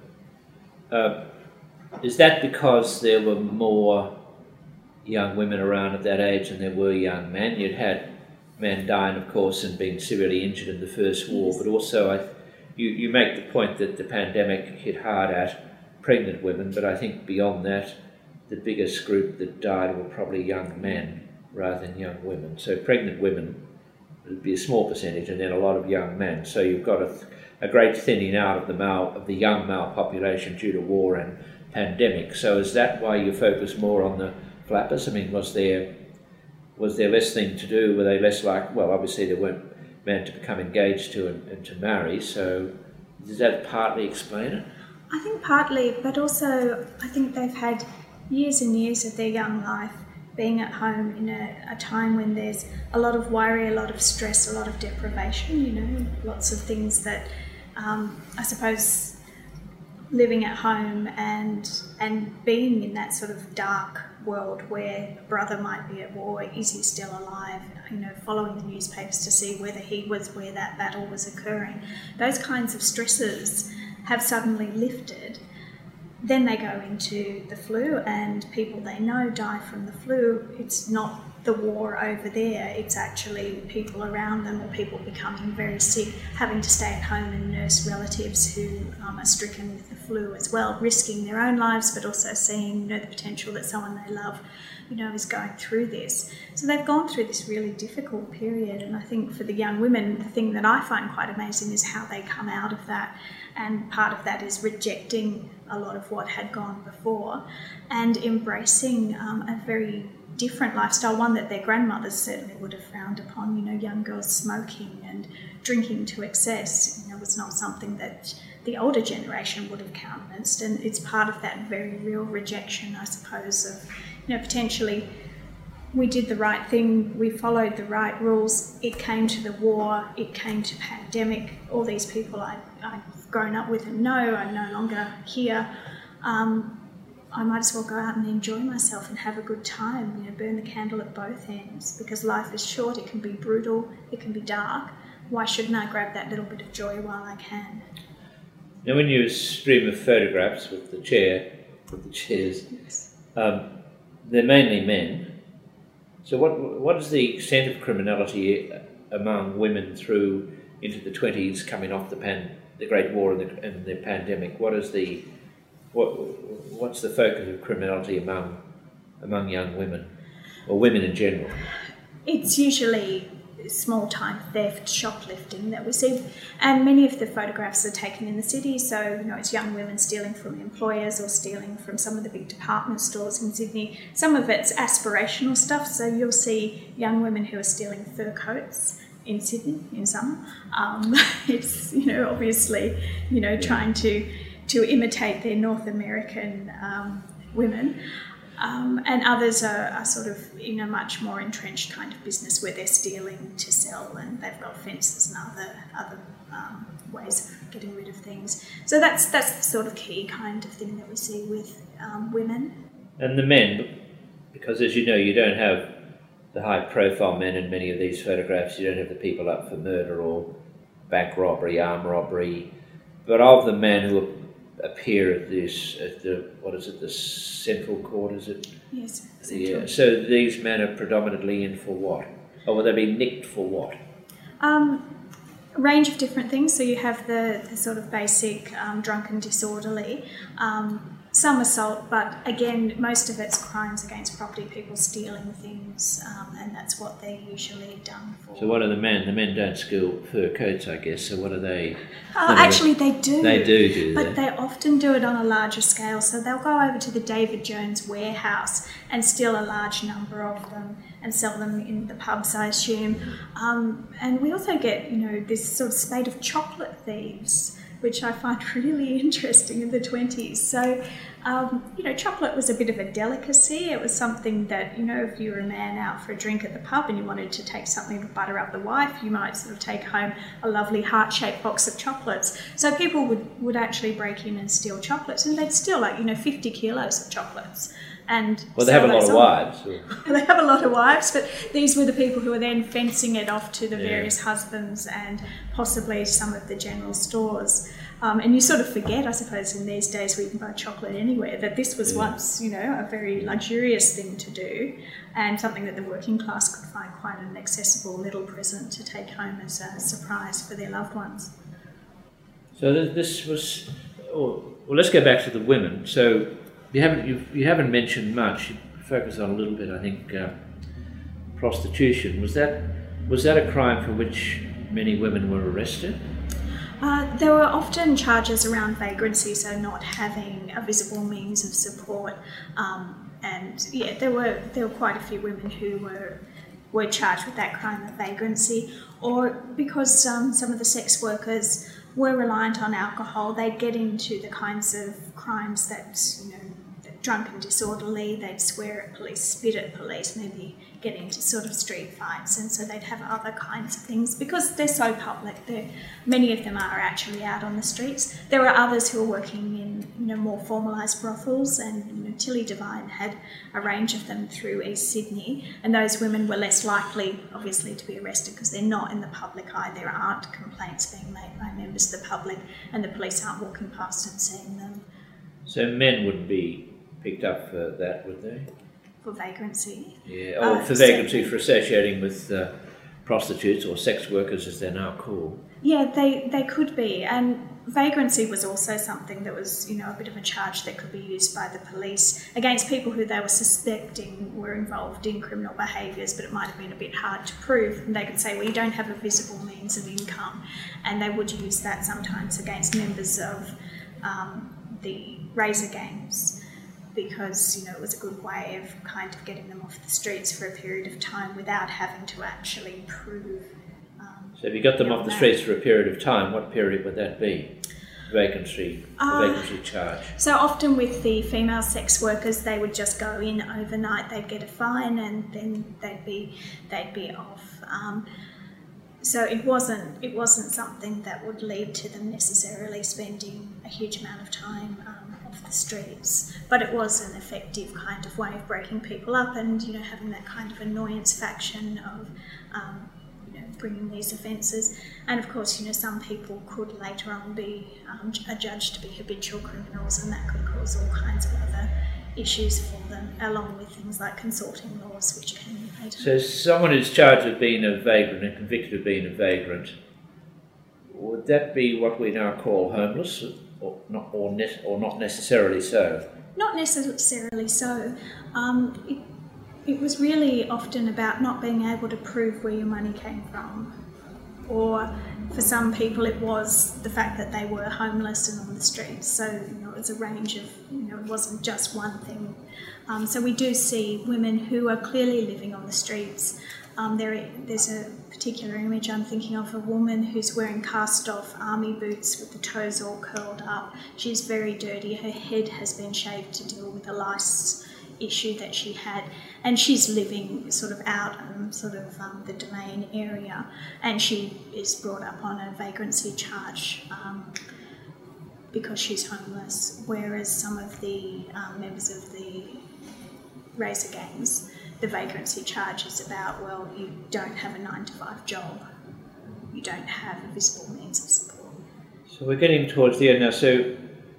uh, is that because there were more young women around at that age than there were young men? You'd had men dying, of course, and being severely injured in the First War, but also I, you, you make the point that the pandemic hit hard at pregnant women, but I think beyond that, the biggest group that died were probably young men rather than young women. So pregnant women would be a small percentage, and then a lot of young men. So you've got a, a great thinning out of the male, of the young male population due to war and pandemic. So is that why you focus more on the flappers? I mean, was there was there less thing to do? Were they less like, well, obviously they weren't men to become engaged to and, and to marry, so does that partly explain it? I think partly, but also I think they've had years and years of their young life being at home in a, a time when there's a lot of worry, a lot of stress, a lot of deprivation, you know, lots of things that um, I suppose living at home and and being in that sort of dark world where a brother might be at war, is he still alive, you know, following the newspapers to see whether he was where that battle was occurring. Those kinds of stresses have suddenly lifted. Then they go into the flu, and people they know die from the flu. It's not the war over there, it's actually people around them, or people becoming very sick, having to stay at home and nurse relatives who um, are stricken with the flu as well, risking their own lives, but also seeing, you know, the potential that someone they love, you know, is going through this. So they've gone through this really difficult period, and I think for the young women, the thing that I find quite amazing is how they come out of that, and part of that is rejecting a lot of what had gone before and embracing um, a very different lifestyle, one that their grandmothers certainly would have frowned upon. You know, young girls smoking and drinking to excess, you know, was not something that the older generation would have countenanced, and it's part of that very real rejection, I suppose, of, you know, potentially we did the right thing, we followed the right rules, it came to the war, it came to pandemic, all these people I, I've grown up with and know are no longer here. Um, I might as well go out and enjoy myself and have a good time, you know, burn the candle at both ends, because life is short, it can be brutal, it can be dark. Why shouldn't I grab that little bit of joy while I can? Now, when you stream of photographs with the chair, with the chairs, yes. um, they're mainly men. So what what is the extent of criminality among women through into the twenties, coming off the pan, the Great War and the, and the pandemic? What is the what what's the focus of criminality among among young women, or women in general? It's usually small-time theft, shoplifting that we see, and many of the photographs are taken in the city. So, you know, it's young women stealing from employers or stealing from some of the big department stores in Sydney. Some of it's aspirational stuff. So you'll see young women who are stealing fur coats in Sydney in summer. Um, it's, you know, obviously, you know, trying to to imitate their North American um, women. Um, and others are, are sort of in a much more entrenched kind of business where they're stealing to sell, and they've got fences and other other um, ways of getting rid of things. So that's that's the sort of key kind of thing that we see with um, women. And the men, because as you know, you don't have the high-profile men in many of these photographs. You don't have the people up for murder or bank robbery, armed robbery, but of the men who are appear at this, at the, what is it, the Central Court, is it? Yes. Yeah. So these men are predominantly in for what? Or will they be nicked for what? Um, a range of different things. So you have the, the sort of basic um, drunken disorderly, um, some assault, but again, most of it's crimes against property, people stealing things, um, and that's what they're usually done for. So what are the men? The men don't steal fur coats, I guess, so what are they? Uh, actually, they do. They do, do But they? they often do it on a larger scale. So they'll go over to the David Jones warehouse and steal a large number of them and sell them in the pubs, I assume. Um, and we also get, you know, this sort of spate of chocolate thieves, which I find really interesting in the twenties. So, um, you know, chocolate was a bit of a delicacy. It was something that, you know, if you were a man out for a drink at the pub and you wanted to take something to butter up the wife, you might sort of take home a lovely heart-shaped box of chocolates. So people would, would actually break in and steal chocolates, and they'd steal like, you know, fifty kilos of chocolates. And well, they have a lot of wives. Or... they have a lot of wives, but these were the people who were then fencing it off to the yeah. various husbands and possibly some of the general stores. Um, and you sort of forget, I suppose, in these days where you can buy chocolate anywhere, that this was yeah. once, you know, a very luxurious thing to do, and something that the working class could find quite an accessible little present to take home as a surprise for their loved ones. So this was, oh, well, let's go back to the women. So you haven't you've, you haven't mentioned much. You focus on a little bit, I think, uh, prostitution. Was that was that a crime for which many women were arrested? Uh, there were often charges around vagrancy, so not having a visible means of support. Um, and yeah, there were there were quite a few women who were were charged with that crime of vagrancy, or because um, some of the sex workers were reliant on alcohol, they'd get into the kinds of crimes that, you know, drunk and disorderly, they'd swear at police, spit at police, maybe get into sort of street fights, and so they'd have other kinds of things because they're so public. They're, many of them are actually out on the streets. There are others who are working in, you know, more formalised brothels, and, you know, Tilly Devine had a range of them through East Sydney, and those women were less likely, obviously, to be arrested because they're not in the public eye. There aren't complaints being made by members of the public, and the police aren't walking past and seeing them. So men wouldn't be picked up for that, would they? For vagrancy? Yeah, or uh, for vagrancy, so, for associating with uh, prostitutes or sex workers as they're now called. Yeah, they, they could be. And vagrancy was also something that was, you know, a bit of a charge that could be used by the police against people who they were suspecting were involved in criminal behaviours, but it might have been a bit hard to prove. And they could say, well, you don't have a visible means of income. And they would use that sometimes against members of um, the Razor gangs, because, you know, it was a good way of kind of getting them off the streets for a period of time without having to actually prove. Um, so if you got them off the streets for a period of time, what period would that be? Vacancy, uh, vacancy charge. So often with the female sex workers, they would just go in overnight. They'd get a fine, and then they'd be they'd be off. Um, so it wasn't it wasn't something that would lead to them necessarily spending a huge amount of time um, off the streets. But it was an effective kind of way of breaking people up, and, you know, having that kind of annoyance faction of Um, bringing these offences. And of course, you know, some people could later on be um, adjudged to be habitual criminals, and that could cause all kinds of other issues for them, along with things like consorting laws, which came in later. So someone who's charged of being a vagrant and convicted of being a vagrant, would that be what we now call homeless, or not, or, ne- or not necessarily so? Not necessarily so. Um, it, It was really often about not being able to prove where your money came from, or for some people it was the fact that they were homeless and on the streets. So, you know, it was a range of, you know, it wasn't just one thing. Um, so we do see women who are clearly living on the streets. Um, there, there's a particular image I'm thinking of, a woman who's wearing cast-off army boots with the toes all curled up. She's very dirty. Her head has been shaved to deal with a lice issue that she had, and she's living sort of out in sort of um, the Domain area, and she is brought up on a vagrancy charge um, because she's homeless, whereas some of the um, members of the Razor gangs, the vagrancy charge is about, well, you don't have a nine to five job, you don't have a visible means of support. So we're getting towards the end now. So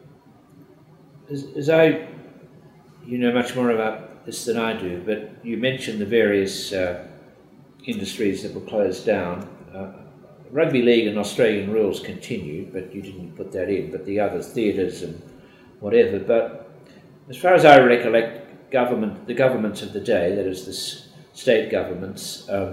as, as I You know much more about this than I do, but you mentioned the various uh, industries that were closed down. Uh, rugby league and Australian rules continued, but you didn't put that in, but the others, theatres and whatever. But as far as I recollect, government, the governments of the day, that is the state governments, um,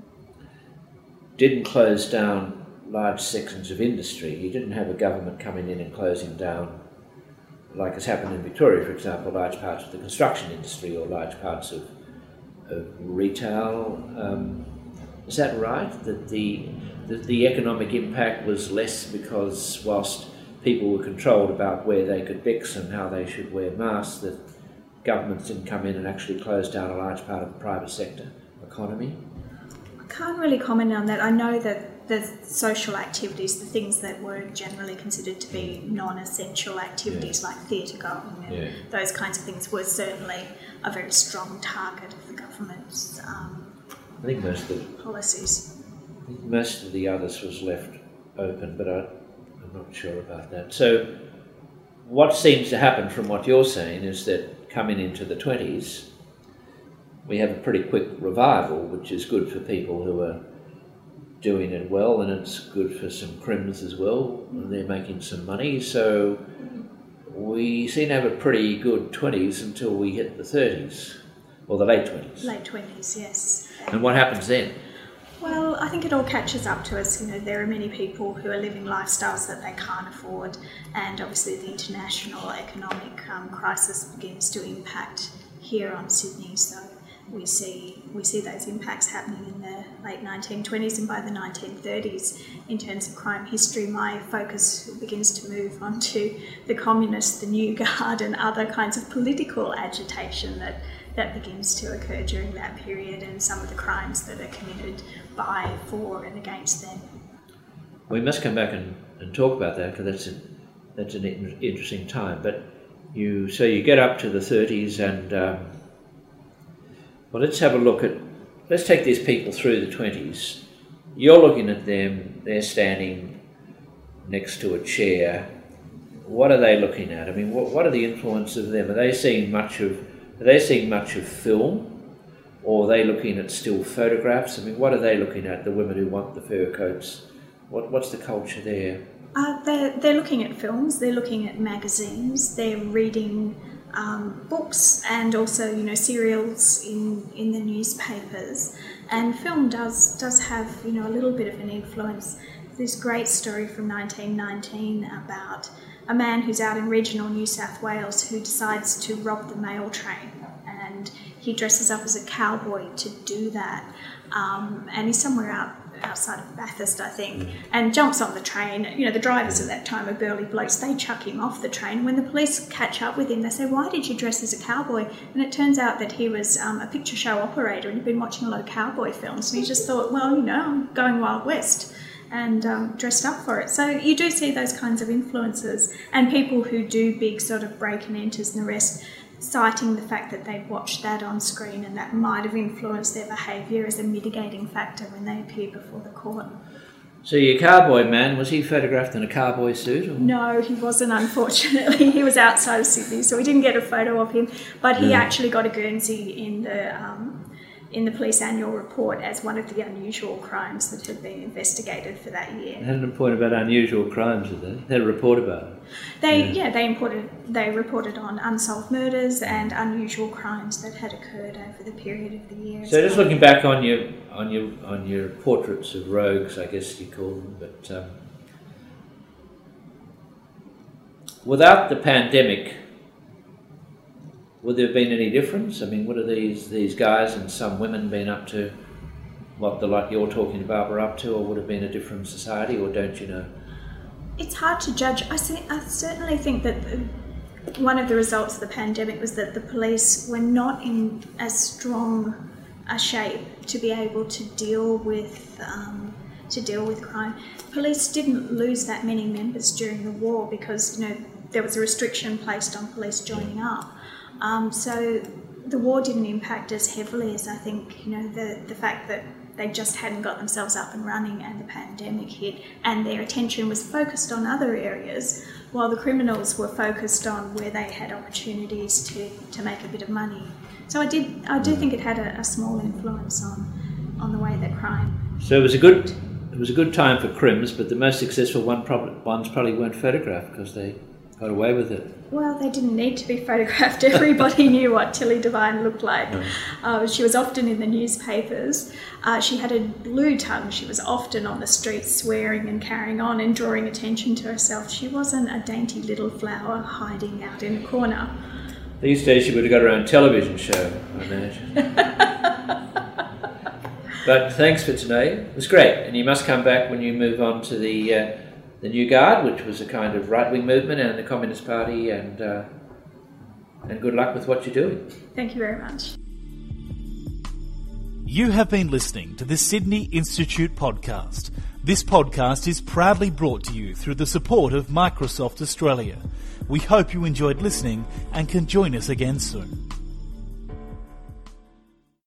didn't close down large sections of industry. You didn't have a government coming in and closing down, like has happened in Victoria, for example, large parts of the construction industry or large parts of, of retail. Um, is that right? That the, the the economic impact was less because whilst people were controlled about where they could mix and how they should wear masks, that governments didn't come in and actually close down a large part of the private sector economy? I can't really comment on that. I know that the social activities, the things that were generally considered to be non-essential activities, yeah, like theatre going and yeah. those kinds of things, were certainly a very strong target of the government's um, I think most of the, policies. I think most of the others was left open, but I, I'm not sure about that. So what seems to happen from what you're saying is that coming into the twenties, we have a pretty quick revival, which is good for people who are doing it well, and it's good for some criminals as well, and they're making some money. So we seem to have a pretty good twenties until we hit the thirties, or the late twenties. Late twenties, yes. And what happens then? Well, I think it all catches up to us. You know, there are many people who are living lifestyles that they can't afford, and obviously the international economic um, crisis begins to impact here on Sydney. So we see we see those impacts happening in the late nineteen twenties, and by the nineteen thirties, in terms of crime history, my focus begins to move on to the communists, the New Guard, and other kinds of political agitation that that begins to occur during that period, and some of the crimes that are committed by, for and against them. We must come back and, and talk about that, because that's, a, that's an in, interesting time. But you so you get up to the thirties, and um, well, let's have a look at, let's take these people through the twenties. You're looking at them, they're standing next to a chair. What are they looking at? I mean, what, what are the influences of them? Are they seeing much of Are they seeing much of film, or are they looking at still photographs? I mean, what are they looking at, the women who want the fur coats? What, what's the culture there? Uh, they're, they're looking at films, they're looking at magazines, they're reading um, books, and also, you know, serials in, in the newspapers. And film does, does have, you know, a little bit of an influence. This great story from nineteen nineteen about a man who's out in regional New South Wales who decides to rob the mail train, and he dresses up as a cowboy to do that. Um, and he's somewhere out outside of Bathurst, I think, and jumps on the train. You know, the drivers at that time are burly blokes. They chuck him off the train. When the police catch up with him, they say, "Why did you dress as a cowboy?" And it turns out that he was um, a picture show operator and he'd been watching a lot of cowboy films. And he just thought, well, you know, I'm going Wild West, and um, dressed up for it. So you do see those kinds of influences, and people who do big sort of break and enters and the rest, citing the fact that they've watched that on screen and that might have influenced their behaviour as a mitigating factor when they appear before the court. So your cowboy man, was he photographed in a cowboy suit? Or? No, he wasn't, unfortunately. He was outside of Sydney, so we didn't get a photo of him, but he yeah. actually got a Guernsey in the um, in the police annual report as one of the unusual crimes that had been investigated for that year. They had a point about unusual crimes, did they? They had a report about it. They yeah, yeah they imported they reported on unsolved murders and unusual crimes that had occurred over the period of the year. So just looking back on your on your on your portraits of rogues, I guess you call them, but um, without the pandemic, would there have been any difference? I mean, what are these these guys and some women been up to? What the like you're talking about were up to, or would have been a different society, or don't you know? It's hard to judge. I, see, I certainly think that the, one of the results of the pandemic was that the police were not in as strong a shape to be able to deal with um, to deal with crime. Police didn't lose that many members during the war because, you know, there was a restriction placed on police joining up. Um, so the war didn't impact as heavily as I think, you know, the, the fact that they just hadn't got themselves up and running and the pandemic hit and their attention was focused on other areas while the criminals were focused on where they had opportunities to, to make a bit of money. So I did I do think it had a, a small influence on on the way that crime. So it was a good it was a good time for crims, but the most successful one probably, ones probably weren't photographed because they got away with it. Well, they didn't need to be photographed. Everybody knew what Tilly Devine looked like. Mm. Uh, she was often in the newspapers. Uh, she had a blue tongue. She was often on the streets swearing and carrying on and drawing attention to herself. She wasn't a dainty little flower hiding out in a corner. These days she would have got her own television show, I imagine. But thanks for today. It was great. And you must come back when you move on to the... Uh, the New Guard, which was a kind of right-wing movement, and the Communist Party, and uh, and good luck with what you're doing. Thank you very much. You have been listening to the Sydney Institute podcast. This podcast is proudly brought to you through the support of Microsoft Australia. We hope you enjoyed listening and can join us again soon.